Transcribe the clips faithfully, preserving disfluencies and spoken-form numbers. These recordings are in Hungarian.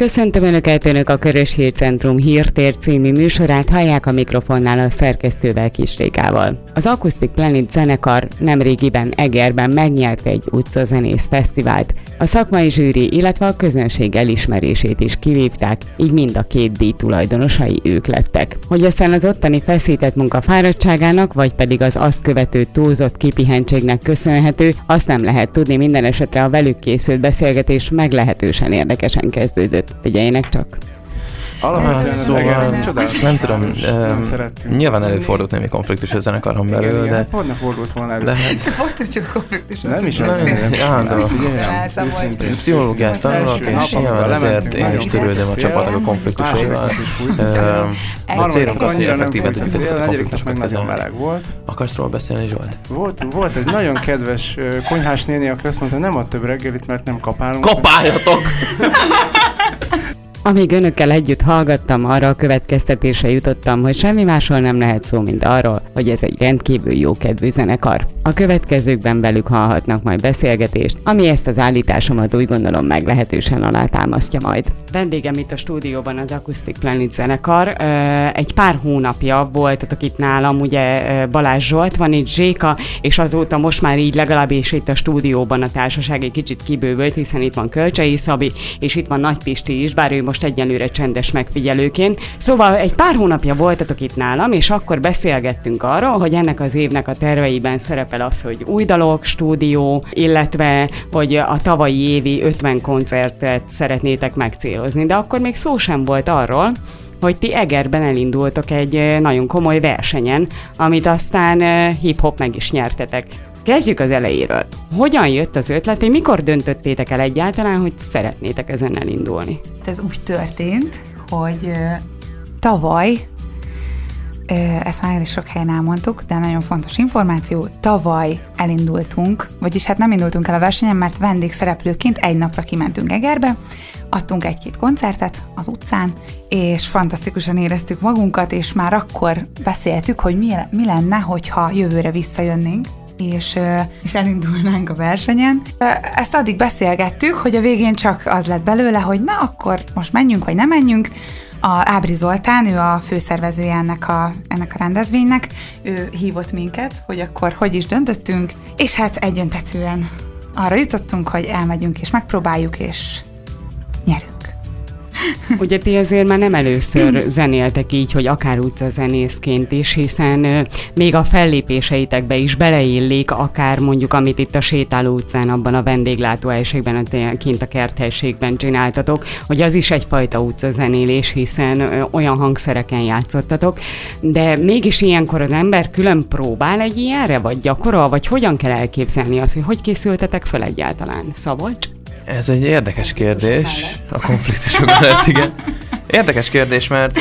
Köszöntöm Önöket, Önök a Körös Hírcentrum Hírtér című műsorát, hallják a mikrofonnál a szerkesztővel, Kis Rékával. Az Acoustic Planet zenekar nemrégiben Egerben megnyerte egy utcazenész fesztivált. A szakmai zsűri, illetve a közönség elismerését is kivívták, így mind a két díj tulajdonosai ők lettek. Hogy aztán az ottani feszített munka fáradtságának, vagy pedig az azt követő túlzott kipihentségnek köszönhető, azt nem lehet tudni, minden esetre a velük készült beszélgetés meglehetősen érdekesen kezdődött. Figyeljének csak! Alapvetően szóval, nem tudom, uh, nyilván előfordult némi konfliktus a zenekaron belül, de... Pont ne fordult volna elő. Volt csak konfliktus. Nem is állandó. Pszichológiát tanulok, és nyilván ezért én is törődöm a csapatok a konfliktusaival. A célunk az, hogy effektíven tudjuk ezeket a konfliktusokat kezelni. Akarsz róla beszélni, Zsolt? Volt, volt egy nagyon kedves konyhás néni, aki azt mondta, nem ad több reggelit, mert nem kapálunk. Kapáljatok! Amíg önökkel együtt hallgattam, arra a következtetésre jutottam, hogy semmi másról nem lehet szó, mint arról, hogy ez egy rendkívül jókedvű zenekar. A következőkben velük hallhatnak majd beszélgetést, ami ezt az állításomat úgy gondolom meglehetősen alátámasztja majd. Vendégem itt a stúdióban az Acoustic Planet zenekar. Egy pár hónapja voltatok itt nálam, ugye Balázs Zsolt, van itt Zséka, és azóta most már így legalábbis itt a stúdióban a társaság egy kicsit kibővült, hiszen itt van Kölcsei Szabi, és itt van Nagy Pisti is, bár ő most egyelőre csendes megfigyelőként. Szóval egy pár hónapja voltatok itt nálam, és akkor beszélgettünk arról, hogy ennek az évnek a terveiben szerepel az, hogy új dalok, stúdió, illetve hogy a tavalyi évi ötven koncertet szeretnétek megcélozni. De akkor még szó sem volt arról, hogy ti Egerben elindultok egy nagyon komoly versenyen, amit aztán hip-hop meg is nyertetek. Kezdjük az elejéről. Hogyan jött az ötlet, és mikor döntöttétek el egyáltalán, hogy szeretnétek ezen elindulni? Ez úgy történt, hogy uh, tavaly, uh, ezt már is sok helyen elmondtuk, de nagyon fontos információ, tavaly elindultunk, vagyis hát nem indultunk el a versenyen, mert vendégszereplőként egy napra kimentünk Egerbe, adtunk egy-két koncertet az utcán, és fantasztikusan éreztük magunkat, és már akkor beszéltük, hogy mi, mi lenne, hogyha jövőre visszajönnénk, és, és elindulnánk a versenyen. Ezt addig beszélgettük, hogy a végén csak az lett belőle, hogy na akkor most menjünk, vagy nem menjünk. A Ábri Zoltán, ő a főszervezője ennek a, ennek a rendezvénynek, ő hívott minket, hogy akkor hogy is döntöttünk, és hát egyöntetűen arra jutottunk, hogy elmegyünk és megpróbáljuk, és nyerünk. Ugye ti azért már nem először zenéltek így, hogy akár utcazenészként is, hiszen euh, még a fellépéseitekbe is beleillik, akár mondjuk, amit itt a Sétáló utcán, abban a vendéglátóhelyiségben, kint a kerthelységben csináltatok, hogy az is egyfajta utcazenélés, hiszen euh, olyan hangszereken játszottatok, de mégis ilyenkor az ember külön próbál egy ilyenre, vagy gyakorol, vagy hogyan kell elképzelni azt, hogy hogy készültetek fel egyáltalán? Szabolcs? Ez egy érdekes kérdés, a konfliktusok mellett, igen. Érdekes kérdés, mert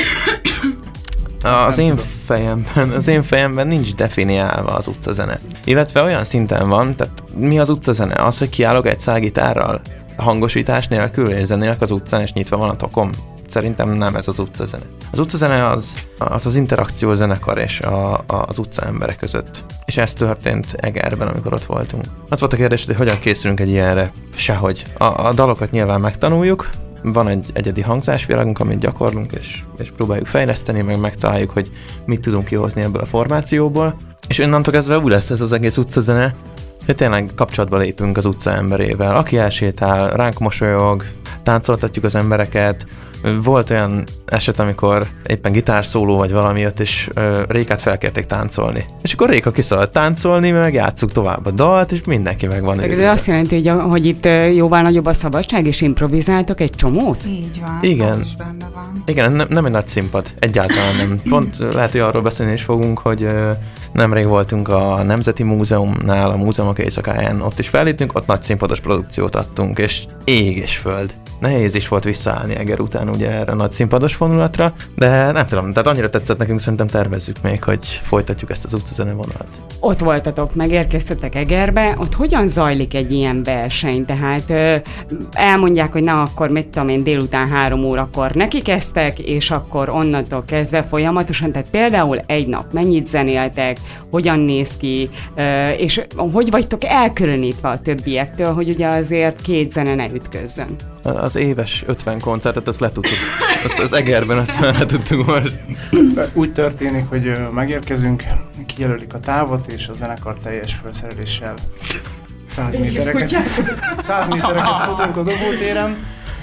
az én fejemben, az én fejemben nincs definiálva az utcazene. Illetve olyan szinten van, tehát mi az utcazene? Az, hogy kiállok egy szálgitárral, hangosítás nélkül, és zenélek az utcán, és nyitva van a tokom. Szerintem nem ez az utcazene. Az utcazene az az, az interakció zenekar és a, a, az utca emberek között. És ez történt Egerben, amikor ott voltunk. Az volt a kérdés, hogy hogyan készülünk egy ilyenre? Sehogy. A, a dalokat nyilván megtanuljuk, van egy egyedi hangzásvilágunk, amit gyakorlunk, és, és próbáljuk fejleszteni, meg megtaláljuk, hogy mit tudunk kihozni ebből a formációból. És onnantól kezdve úgy lesz ez az egész utcazene, hogy tényleg kapcsolatba lépünk az utca emberével. Aki elsétál, ránk mosolyog, táncoltatjuk az embereket. Volt olyan eset, amikor éppen gitárszóló vagy valami jött, és ö, Rékát felkérték táncolni. És akkor Réka kiszaladt táncolni, meg játsszuk tovább a dalt, és mindenki meg van. De azt jelenti, hogy, a, hogy itt jóval nagyobb a szabadság, és improvizáltok egy csomót? Így van. Igen. Is benne van. Igen, nem, nem egy nagy színpad. Egyáltalán nem. Pont lehet, hogy arról beszélni is fogunk, hogy ö, nemrég voltunk a Nemzeti Múzeumnál, a Múzeumok Éjszakáján, ott is felléptünk, ott nagy színpados produkciót adtunk, és ég és föld. Nehéz is volt visszaállni Eger után ugye erre a nagy színpados vonulatra, de nem tudom, tehát annyira tetszett nekünk, szerintem tervezzük még, hogy folytatjuk ezt az utcazene vonalat. Ott voltatok, megérkeztetek Egerbe, ott hogyan zajlik egy ilyen verseny? Tehát ö, elmondják, hogy na akkor mit tudom én, délután három órakor nekikezdtek, és akkor onnantól kezdve folyamatosan, tehát például egy nap mennyit zenéltek, hogyan néz ki, ö, és hogy vagytok elkülönítve a többiektől, hogy ugye azért két zene ne ütközzön? Az az éves ötven koncertet, azt letudtuk. Azt az Egerben, azt már letudtuk most. Úgy történik, hogy megérkezünk, kijelölik a távot, és a zenekar teljes felszereléssel száz métereket, száz métereket futunk a dobótéren.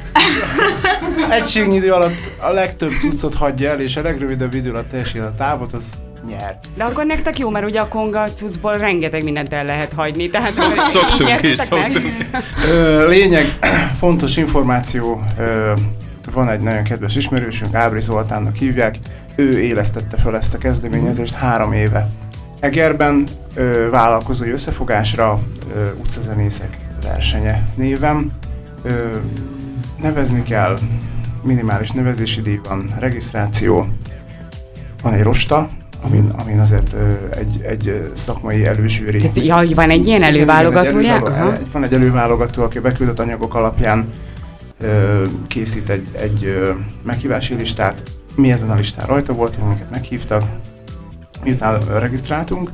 Egységnyi idő alatt a legtöbb cuccot hagyja el, és a legrövidebb idő alatt teljesít a távot, az nyer. De akkor nektek jó, mert ugye a konga cuccból rengeteg mindent el lehet hagyni. Tehát Szok, szoktunk is, szoktunk. Ö, lényeg, fontos információ, ö, van egy nagyon kedves ismerősünk, Ábri Zoltánnak hívják, ő élesztette fel ezt a kezdeményezést három éve. Egerben ö, vállalkozói összefogásra ö, utcazenészek versenye néven. Ö, nevezni kell, minimális nevezési díj van, regisztráció, van egy rosta, amin, amin azért ö, egy, egy szakmai előzsűri. Ja, van egy ilyen előválogatója? Egy elő, van egy előválogató, aki beküldött anyagok alapján ö, készít egy, egy ö, meghívási listát. Mi ezen a listán rajta voltunk, amiket meghívtak. Miután regisztráltunk,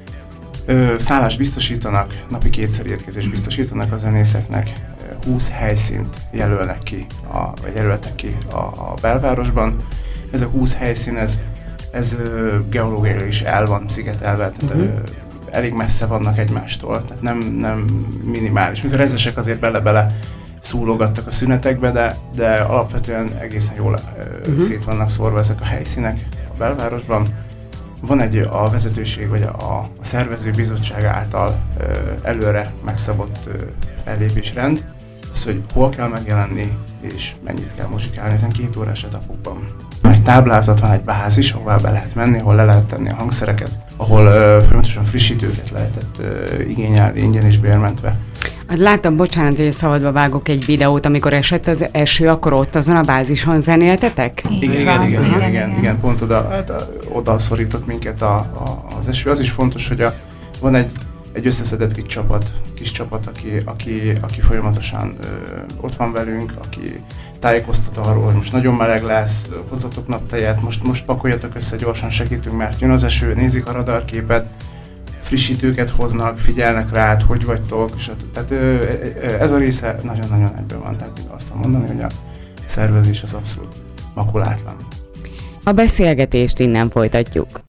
ö, szállást biztosítanak, napi kétszer érkezést biztosítanak a zenészeknek, húsz helyszínt jelölnek ki, a, vagy jelöltek ki a, a belvárosban. Ez a húsz helyszín, ez, ez ö, geológiailag is el van szigetelve, tehát uh-huh. ö, elég messze vannak egymástól, tehát nem, nem minimális. Mikor ezesek azért bele-bele szúlogattak a szünetekbe, de, de alapvetően egészen jól ö, uh-huh. szét vannak szórva ezek a helyszínek a belvárosban. Van egy a vezetőség, vagy a, a szervező bizottság által ö, előre megszabott ö, fellépésrend, az, hogy hol kell megjelenni, és mennyit kell muzsikálni ezen két órás etapokban. Van egy táblázat, van egy bázis, ahová be lehet menni, ahol le lehet tenni a hangszereket, ahol ö, folyamatosan frissítőket lehetett ö, igényelni, ingyen és bérmentve. Hát láttam, bocsánat, hogy szabadba vágok egy videót, amikor esett az eső, akkor ott azon a bázison zenéltetek? Igen, igen, igen, igen, igen, igen, pont oda, hát, oda szorított minket a, a, az eső. Az is fontos, hogy a, van egy, egy összeszedett kis csapat, kis csapat, aki, aki, aki folyamatosan ö, ott van velünk, aki tájékoztat arról, hogy most nagyon meleg lesz, hozzatok naptejet, most, most pakoljatok össze, gyorsan segítünk, mert jön az eső, nézik a radarképet, frissítőket hoznak, figyelnek rád, hogy vagytok, és tehát ez a része nagyon-nagyon ebből van, tehát azt mondani, hogy a szervezés az abszolút makulátlan. A beszélgetést innen folytatjuk.